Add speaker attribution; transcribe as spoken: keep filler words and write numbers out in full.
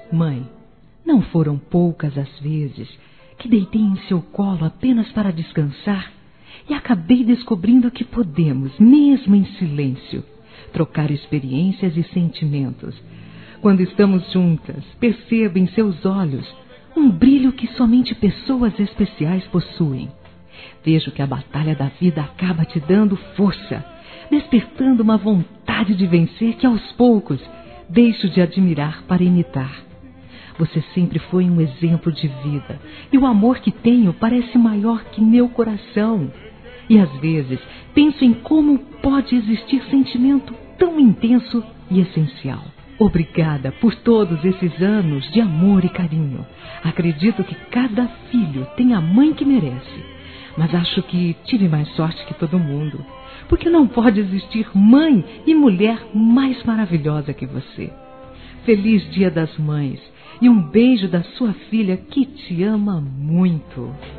Speaker 1: Mãe, não foram poucas as vezes que deitei em seu colo apenas para descansar e acabei descobrindo que podemos, mesmo em silêncio, trocar experiências e sentimentos. Quando estamos juntas, percebo em seus olhos um brilho que somente pessoas especiais possuem. Vejo que a batalha da vida acaba te dando força, despertando uma vontade de vencer que aos poucos deixo de admirar para imitar. Você sempre foi um exemplo de vida e o amor que tenho parece maior que meu coração. E às vezes penso em como pode existir sentimento tão intenso e essencial. Obrigada por todos esses anos de amor e carinho. Acredito que cada filho tem a mãe que merece, mas acho que tive mais sorte que todo mundo, porque não pode existir mãe e mulher mais maravilhosa que você. Feliz Dia das Mães e um beijo da sua filha que te ama muito.